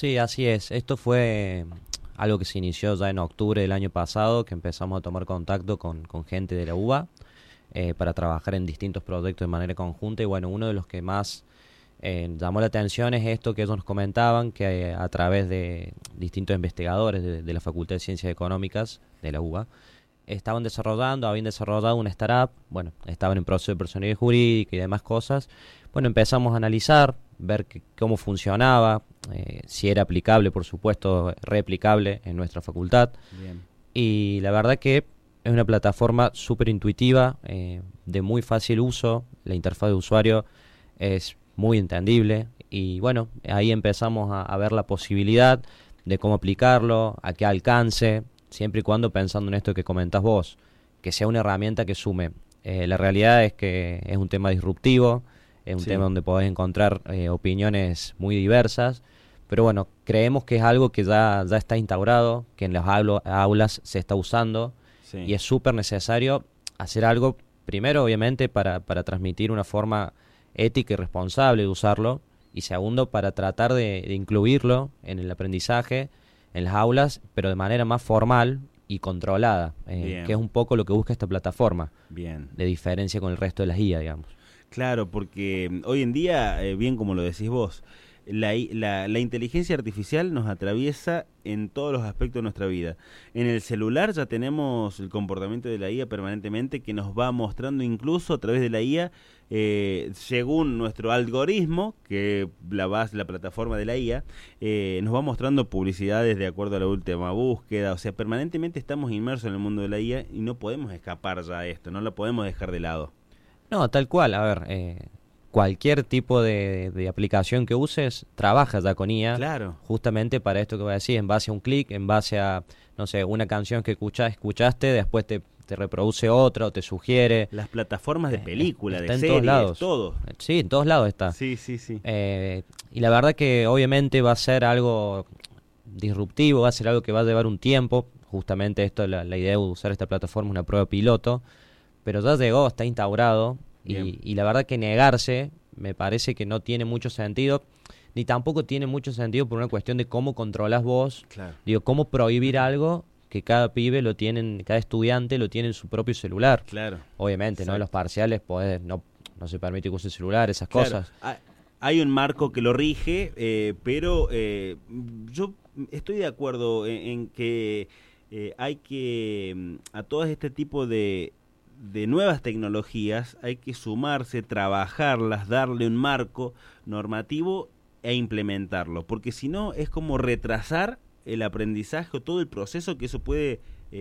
Sí, así es. Esto fue algo que se inició ya en octubre del año pasado, que empezamos a tomar contacto con gente de la UBA para trabajar en distintos proyectos de manera conjunta. Y bueno, uno de los que más llamó la atención es esto que ellos nos comentaban, que a través de distintos investigadores de la Facultad de Ciencias Económicas de la UBA, habían desarrollado una startup, bueno, estaban en proceso de personalidad jurídica y demás cosas. Bueno, empezamos a analizar, ver cómo funcionaba, si era aplicable, por supuesto, replicable en nuestra facultad. Bien. Y la verdad que es una plataforma súper intuitiva, de muy fácil uso, la interfaz de usuario es muy entendible y bueno, ahí empezamos a ver la posibilidad de cómo aplicarlo, a qué alcance, siempre y cuando pensando en esto que comentás vos, que sea una herramienta que sume. La realidad es que es un tema disruptivo, es un tema donde podés encontrar opiniones muy diversas, pero bueno, creemos que es algo que ya está instaurado, que en las aulas se está usando y es súper necesario hacer algo, primero obviamente para transmitir una forma ética y responsable de usarlo, y segundo para tratar de incluirlo en el aprendizaje, en las aulas, pero de manera más formal y controlada, que es un poco lo que busca esta plataforma, de diferencia con el resto de las IA, digamos. Claro, porque hoy en día, bien como lo decís vos, la inteligencia artificial nos atraviesa en todos los aspectos de nuestra vida. En el celular ya tenemos el comportamiento de la IA permanentemente, que nos va mostrando incluso a través de la IA, según nuestro algoritmo, que la plataforma de la IA, nos va mostrando publicidades de acuerdo a la última búsqueda. O sea, permanentemente estamos inmersos en el mundo de la IA y no podemos escapar ya a esto, no la podemos dejar de lado. No, tal cual, a ver, cualquier tipo de aplicación que uses, trabaja ya con IA, claro, justamente para esto que voy a decir, en base a un clic, en base a, no sé, una canción que escuchaste, después te reproduce otra o te sugiere. Las plataformas de película, de en series, todos lados. todo. Sí, en todos lados está. Sí, sí, sí. Y la verdad que obviamente va a ser algo disruptivo, va a ser algo que va a llevar un tiempo, justamente esto, la idea de usar esta plataforma, una prueba piloto, pero ya llegó, está instaurado, y la verdad que negarse me parece que no tiene mucho sentido, ni tampoco tiene mucho sentido por una cuestión de cómo controlas vos, digo, cómo prohibir algo que cada pibe cada estudiante lo tiene en su propio celular. Claro. Obviamente, ¿no? En los parciales no se permite que use el celular, esas cosas. Hay un marco que lo rige, pero yo estoy de acuerdo en que hay que, a todo este tipo de nuevas tecnologías, hay que sumarse, trabajarlas, darle un marco normativo e implementarlo, porque si no es como retrasar el aprendizaje o todo el proceso que eso puede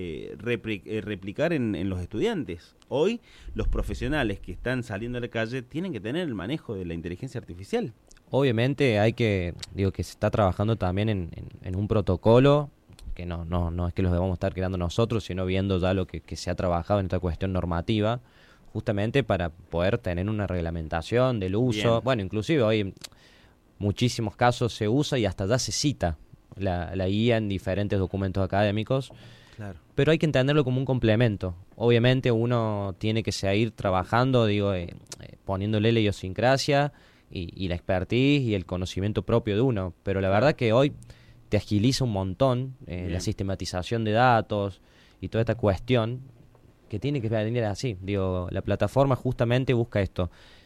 replicar en los estudiantes. Hoy los profesionales que están saliendo a la calle tienen que tener el manejo de la inteligencia artificial. Obviamente que se está trabajando también en un protocolo que no es que los debamos estar creando nosotros, sino viendo ya lo que se ha trabajado en esta cuestión normativa, justamente para poder tener una reglamentación del uso. Bueno, inclusive hoy en muchísimos casos se usa y hasta ya se cita la IA en diferentes documentos académicos. Claro. Pero hay que entenderlo como un complemento. Obviamente uno tiene que seguir trabajando, poniéndole la idiosincrasia y la expertise y el conocimiento propio de uno. Pero la verdad que hoy te agiliza un montón la sistematización de datos y toda esta cuestión que tiene que venir así. La plataforma justamente busca esto.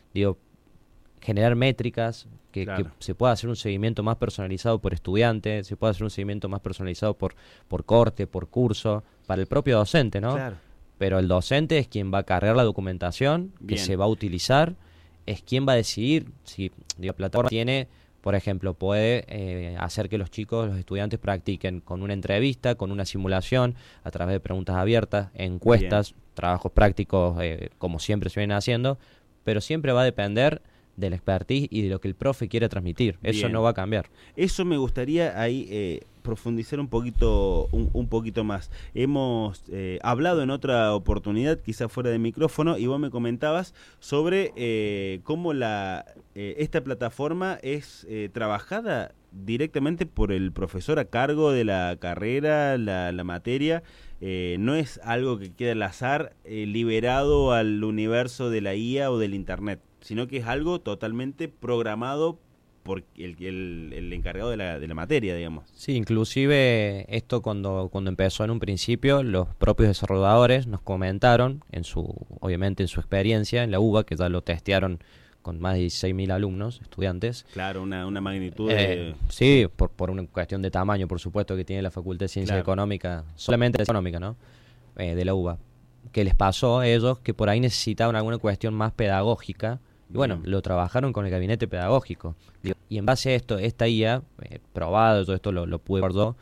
Generar métricas, que se pueda hacer un seguimiento más personalizado por estudiante, se pueda hacer un seguimiento más personalizado por corte, por curso, para el propio docente, ¿no? Claro. Pero el docente es quien va a cargar la documentación que se va a utilizar, es quien va a decidir si la plataforma tiene, por ejemplo, puede hacer que los estudiantes practiquen con una entrevista, con una simulación, a través de preguntas abiertas, encuestas, trabajos prácticos, como siempre se vienen haciendo, pero siempre va a depender del expertise y de lo que el profe quiere transmitir. Eso no va a cambiar. Eso me gustaría ahí profundizar un poquito más. Hemos hablado en otra oportunidad, quizá fuera de micrófono, y vos me comentabas sobre cómo esta plataforma es trabajada directamente por el profesor a cargo de la carrera, la materia. No es algo que queda al azar, liberado al universo de la IA o del internet, sino que es algo totalmente programado por el encargado de la materia, digamos. Sí, inclusive esto cuando empezó en un principio, los propios desarrolladores nos comentaron, obviamente en su experiencia en la UBA, que ya lo testearon con más de 16.000 alumnos, estudiantes. Claro, una magnitud Sí, por una cuestión de tamaño, por supuesto, que tiene la Facultad de Ciencia Económica, solamente económica, ¿no? De la UBA. Que les pasó a ellos que por ahí necesitaban alguna cuestión más pedagógica. Y bueno, lo trabajaron con el gabinete pedagógico. Y en base a esto, esta IA, probado, todo esto lo pude ver yo,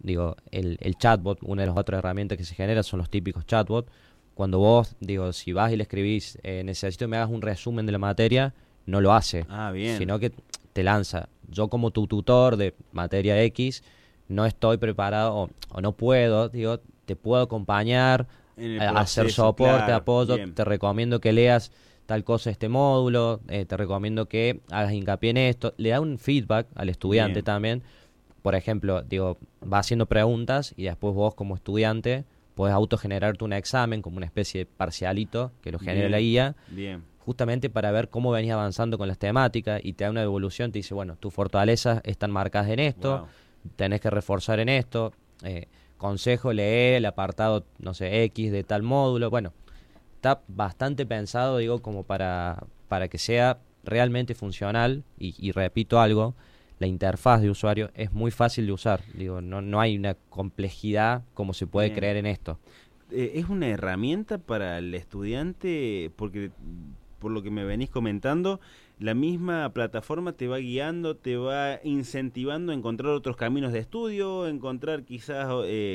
el chatbot, una de las otras herramientas que se genera son los típicos chatbots. Cuando vos, si vas y le escribís, necesito que me hagas un resumen de la materia, no lo hace. Bien. Sino que te lanza. Yo como tu tutor de materia X, no estoy preparado o no puedo, te puedo acompañar, hacer soporte, claro, apoyo, bien. Te recomiendo que leas tal cosa este módulo, te recomiendo que hagas hincapié en esto. Le da un feedback al estudiante bien. También. Por ejemplo, va haciendo preguntas y después vos como estudiante podés autogenerarte un examen como una especie de parcialito que lo genera la IA, bien. Justamente para ver cómo venís avanzando con las temáticas y te da una evolución, te dice, bueno, tus fortalezas están marcadas en esto, tenés que reforzar en esto, consejo, lee el apartado, no sé, X de tal módulo. Bueno, está bastante pensado, como para que sea realmente funcional y repito algo, la interfaz de usuario es muy fácil de usar. No hay una complejidad como se puede creer en esto. ¿Es una herramienta para el estudiante? Porque por lo que me venís comentando, la misma plataforma te va guiando, te va incentivando a encontrar otros caminos de estudio, encontrar quizás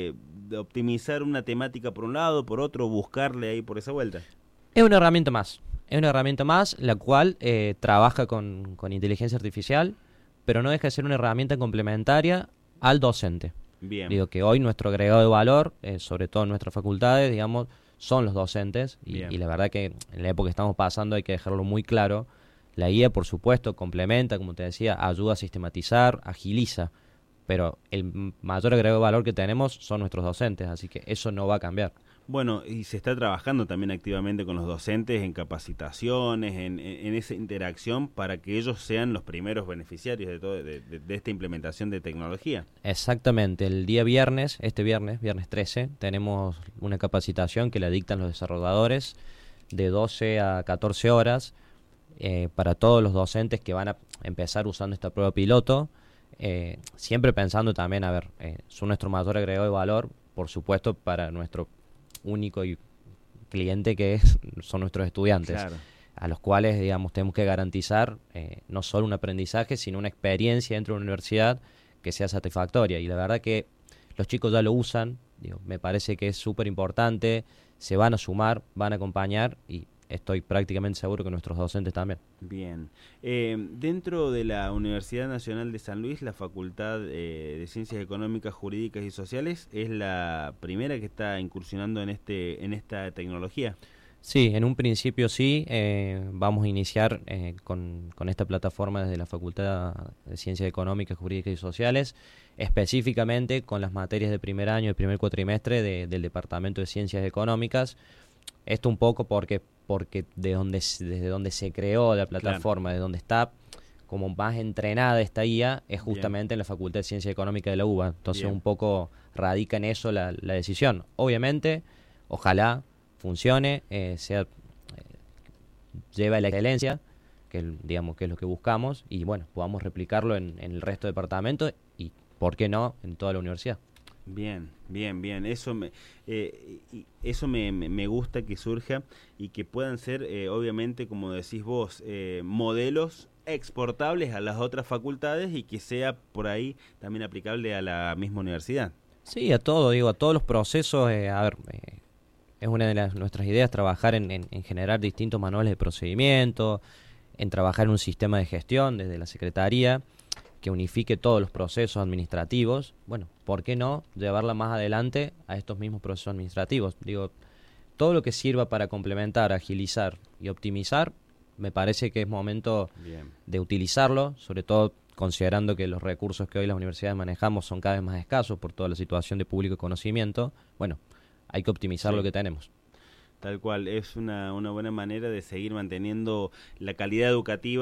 optimizar una temática por un lado, por otro, buscarle ahí por esa vuelta. Es una herramienta más. Es una herramienta más la cual trabaja con inteligencia artificial, pero no deja de ser una herramienta complementaria al docente. Bien. Que hoy nuestro agregado de valor, sobre todo en nuestras facultades, son los docentes. Y la verdad que en la época que estamos pasando hay que dejarlo muy claro. La guía, por supuesto, complementa, como te decía, ayuda a sistematizar, agiliza. Pero el mayor agregado de valor que tenemos son nuestros docentes, así que eso no va a cambiar. Bueno, y se está trabajando también activamente con los docentes en capacitaciones, en esa interacción para que ellos sean los primeros beneficiarios de esta implementación de tecnología. Exactamente, el día viernes, viernes 13, tenemos una capacitación que la dictan los desarrolladores de 12 a 14 horas para todos los docentes que van a empezar usando esta prueba piloto, siempre pensando también, son nuestro mayor agregado de valor, por supuesto, para nuestro único y cliente son nuestros estudiantes, claro. A los cuales tenemos que garantizar no solo un aprendizaje, sino una experiencia dentro de una universidad que sea satisfactoria. Y la verdad que los chicos ya lo usan, me parece que es súper importante, se van a sumar, van a acompañar y estoy prácticamente seguro que nuestros docentes también. Bien. Dentro de la Universidad Nacional de San Luis, la Facultad de Ciencias Económicas, Jurídicas y Sociales es la primera que está incursionando en esta tecnología. Sí, en un principio sí, vamos a iniciar con esta plataforma desde la Facultad de Ciencias Económicas, Jurídicas y Sociales, específicamente con las materias de primer año y primer cuatrimestre del Departamento de Ciencias Económicas. Esto un poco porque desde donde se creó la plataforma, de donde está como más entrenada esta IA, es justamente en la Facultad de Ciencia Económica de la UBA. Entonces un poco radica en eso la decisión. Obviamente, ojalá funcione, lleve a la excelencia, que es lo que buscamos, y bueno, podamos replicarlo en el resto de departamentos y, ¿por qué no?, en toda la universidad. Bien. Eso me gusta que surja y que puedan ser, obviamente, como decís vos, modelos exportables a las otras facultades y que sea por ahí también aplicable a la misma universidad. Sí, a todos los procesos. Es una de nuestras ideas trabajar en generar distintos manuales de procedimiento, en trabajar en un sistema de gestión desde la Secretaría que unifique todos los procesos administrativos. Bueno, ¿por qué no llevarla más adelante a estos mismos procesos administrativos? Todo lo que sirva para complementar, agilizar y optimizar, me parece que es momento de utilizarlo, sobre todo considerando que los recursos que hoy las universidades manejamos son cada vez más escasos por toda la situación de público conocimiento. Bueno, hay que optimizar lo que tenemos. Tal cual, es una buena manera de seguir manteniendo la calidad educativa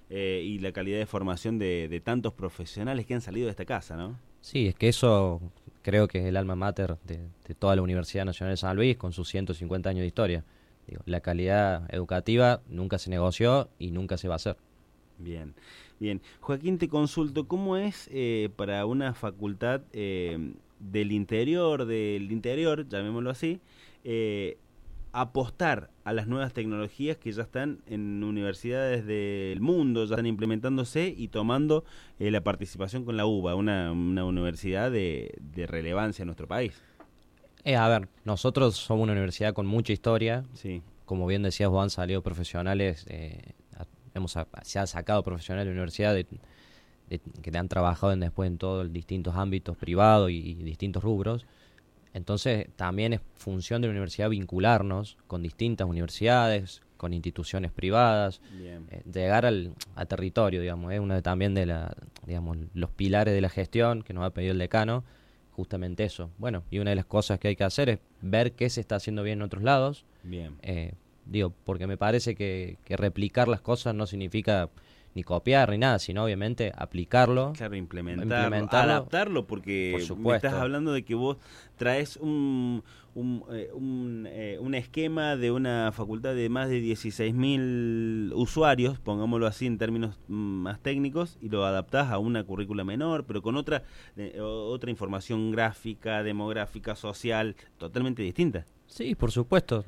y la calidad de formación de tantos profesionales que han salido de esta casa, ¿no? Sí, es que eso creo que es el alma mater de toda la Universidad Nacional de San Luis con sus 150 años de historia. Digo, la calidad educativa nunca se negoció y nunca se va a hacer. Bien, bien. Joaquín, te consulto, ¿cómo es para una facultad del interior, llamémoslo así, apostar a las nuevas tecnologías que ya están en universidades del mundo, ya están implementándose y tomando la participación con la UBA, una universidad de relevancia en nuestro país? A ver, nosotros somos una universidad con mucha historia. Sí. Como bien decías vos, han salido profesionales, se han sacado profesionales de la universidad que han trabajado después en todos los distintos ámbitos privados y distintos rubros. Entonces también es función de la universidad vincularnos con distintas universidades, con instituciones privadas, llegar al territorio, digamos, es una también de los pilares de la gestión que nos ha pedido el decano, justamente eso. Bueno, y una de las cosas que hay que hacer es ver qué se está haciendo bien en otros lados. Bien. Porque me parece que replicar las cosas no significa ni copiar ni nada, sino obviamente aplicarlo. Claro, implementarlo, adaptarlo, porque me estás hablando de que vos traes un esquema de una facultad de más de 16.000 usuarios, pongámoslo así en términos más técnicos, y lo adaptás a una currícula menor, pero con otra información gráfica, demográfica, social, totalmente distinta. Sí, por supuesto.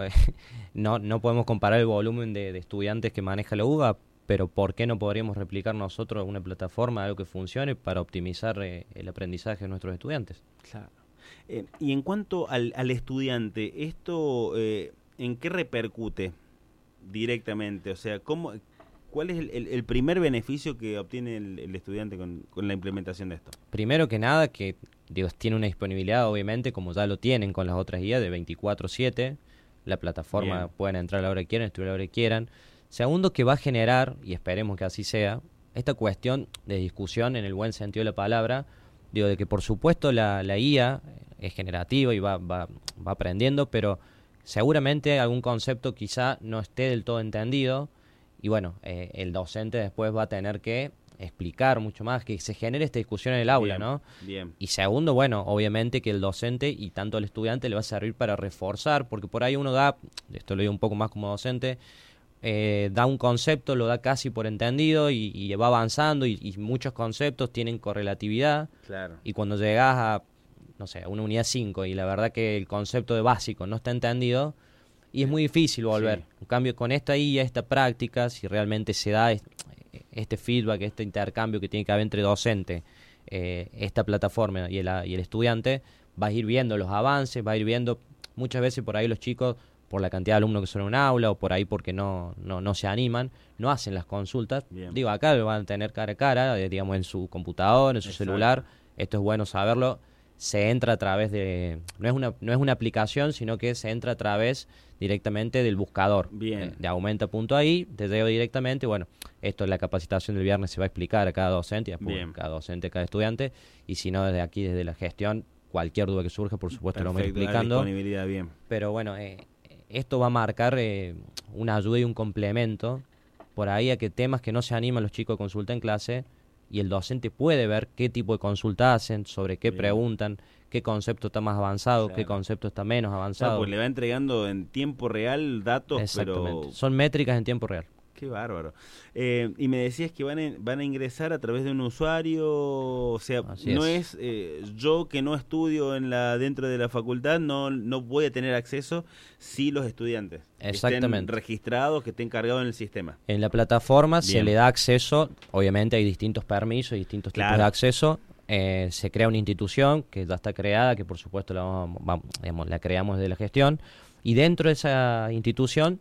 No podemos comparar el volumen de estudiantes que maneja la UBA, pero ¿por qué no podríamos replicar nosotros una plataforma, algo que funcione para optimizar el aprendizaje de nuestros estudiantes? Claro. Y en cuanto al estudiante, ¿esto en qué repercute directamente? O sea, ¿cuál es el primer beneficio que obtiene el estudiante con la implementación de esto? Primero que nada, que tiene una disponibilidad, obviamente, como ya lo tienen con las otras guías, de 24/7. La plataforma Bien. pueden entrar a la hora que quieran, estudiar a la hora que quieran. Segundo, que va a generar, y esperemos que así sea, esta cuestión de discusión en el buen sentido de la palabra, de que por supuesto la IA es generativa y va aprendiendo, pero seguramente algún concepto quizá no esté del todo entendido, y bueno, el docente después va a tener que explicar mucho más, que se genere esta discusión en el aula, Bien, ¿no? Bien. Y segundo, bueno, obviamente que el docente y tanto al estudiante le va a servir para reforzar, porque por ahí uno esto lo digo un poco más como docente, da un concepto, lo da casi por entendido y va avanzando y muchos conceptos tienen correlatividad. Claro. Y cuando llegas a, no sé, a una unidad 5 y la verdad que el concepto de básico no está entendido y es muy difícil volver. Sí. En cambio, con esta guía, esta práctica, si realmente se da este feedback, este intercambio que tiene que haber entre docente, esta plataforma y el estudiante, vas a ir viendo los avances, vas a ir viendo muchas veces por ahí los chicos, por la cantidad de alumnos que son en un aula o por ahí porque no se animan, no hacen las consultas. Bien. Digo, acá lo van a tener cara a cara, digamos en su computador, en su celular. Esto es bueno saberlo. Se entra a través de... No es una aplicación, sino que se entra a través directamente del buscador. Bien. De aumenta.ai, te llevo directamente. Bueno, esto en la capacitación del viernes se va a explicar a cada docente, y después cada docente, cada estudiante. Y si no, desde aquí, desde la gestión, cualquier duda que surja, por supuesto, lo vamos explicando. Disponibilidad, bien. Pero bueno, esto va a marcar una ayuda y un complemento por ahí a que temas que no se animan los chicos a consultar en clase y el docente puede ver qué tipo de consulta hacen, sobre qué preguntan, qué concepto está más avanzado, qué concepto está menos avanzado. Claro, pues le va entregando en tiempo real datos. Exactamente. Pero... Son métricas en tiempo real. Qué bárbaro. Y me decías que van a ingresar a través de un usuario, o sea, Así no es. Yo que no estudio dentro de la facultad, no voy a tener acceso si los estudiantes Exactamente. estén registrados, que estén cargados en el sistema. En la plataforma se Bien. le da acceso, obviamente hay distintos permisos y distintos tipos de acceso. Se crea una institución que ya está creada, que por supuesto la creamos desde la gestión, y dentro de esa institución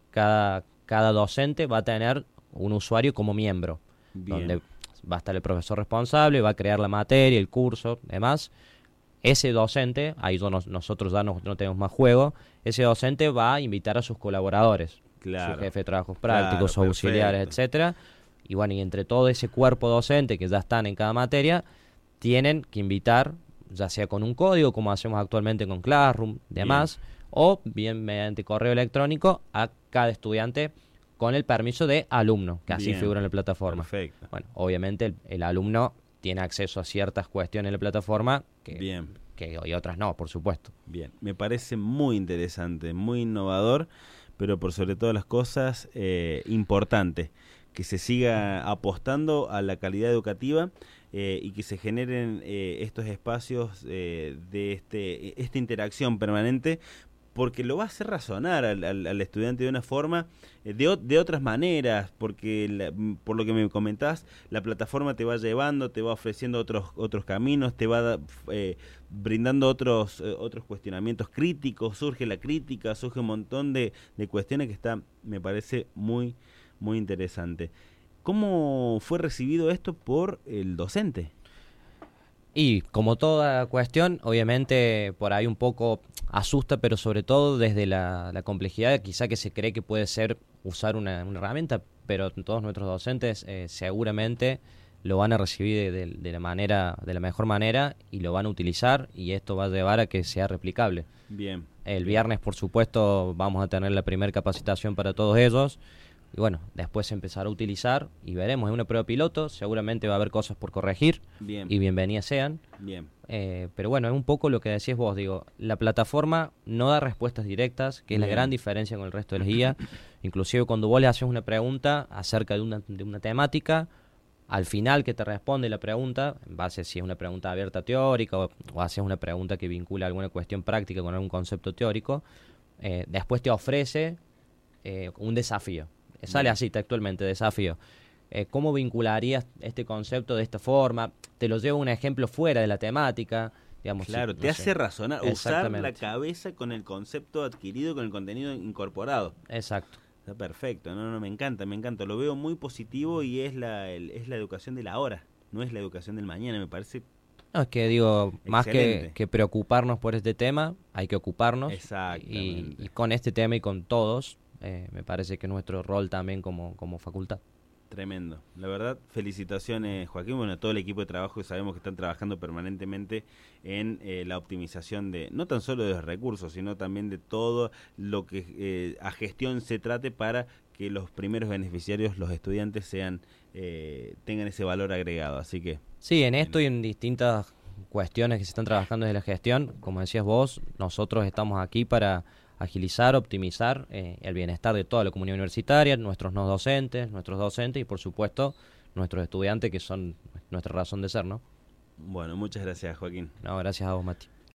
cada docente va a tener un usuario como miembro, Bien. donde va a estar el profesor responsable, va a crear la materia, el curso, demás. Ese docente, ahí nosotros ya no tenemos más juego, ese docente va a invitar a sus colaboradores, Claro. su jefe de trabajos prácticos, Claro, auxiliares, perfecto. etcétera. Y bueno, y entre todo ese cuerpo docente que ya están en cada materia, tienen que invitar, ya sea con un código, como hacemos actualmente con Classroom, demás, o bien mediante correo electrónico a cada estudiante con el permiso de alumno, que así Bien, figura en la plataforma. perfecto. Bueno, obviamente el alumno tiene acceso a ciertas cuestiones en la plataforma Bien. y otras no, por supuesto. Bien, me parece muy interesante, muy innovador, pero por sobre todas las cosas, importante que se siga apostando a la calidad educativa y que se generen estos espacios de esta interacción permanente, porque lo va a hacer razonar al estudiante de una forma, de otras maneras, porque por lo que me comentás, la plataforma te va llevando, te va ofreciendo otros caminos, te va brindando otros cuestionamientos críticos, surge la crítica, surge un montón de cuestiones que me parece muy, muy interesante. ¿Cómo fue recibido esto por el docente? Y como toda cuestión, obviamente por ahí un poco asusta, pero sobre todo desde la complejidad, quizá que se cree que puede ser usar una herramienta, pero todos nuestros docentes seguramente lo van a recibir de la mejor manera y lo van a utilizar, y esto va a llevar a que sea replicable. Bien. El viernes, por supuesto, vamos a tener la primera capacitación para todos ellos. Y bueno, después se empezará a utilizar y veremos, es una prueba piloto, seguramente va a haber cosas por corregir. Bien. Y bienvenidas sean. Bien. Pero bueno, es un poco lo que decías vos, digo, la plataforma no da respuestas directas, que es la gran diferencia con el resto de las guías. Inclusive cuando vos le haces una pregunta acerca de una temática, al final que te responde la pregunta, en base si es una pregunta abierta teórica o haces una pregunta que vincula alguna cuestión práctica con algún concepto teórico, después te ofrece un desafío. Sale así textualmente, desafío. ¿Cómo vincularías este concepto de esta forma? Te lo llevo un ejemplo fuera de la temática. Digamos, claro, no te sé. hace razonar, usar la cabeza con el concepto adquirido, con el contenido incorporado. Exacto. Está perfecto, no, me encanta, lo veo muy positivo y es la educación de la hora, no es la educación del mañana, me parece. No, es que digo, más excelente. que preocuparnos por este tema, hay que ocuparnos. Exactamente. Y con este tema y con todos, me parece que nuestro rol también como facultad. Tremendo. La verdad, felicitaciones, Joaquín. Bueno, a todo el equipo de trabajo que sabemos que están trabajando permanentemente en la optimización no tan solo de los recursos, sino también de todo lo que a gestión se trate para que los primeros beneficiarios, los estudiantes, tengan ese valor agregado. Así que... Sí, en esto y en distintas cuestiones que se están trabajando desde la gestión, como decías vos, nosotros estamos aquí para agilizar, optimizar el bienestar de toda la comunidad universitaria, nuestros no docentes, nuestros docentes y por supuesto nuestros estudiantes, que son nuestra razón de ser, ¿no? Bueno, muchas gracias, Joaquín. No, gracias a vos, Mati.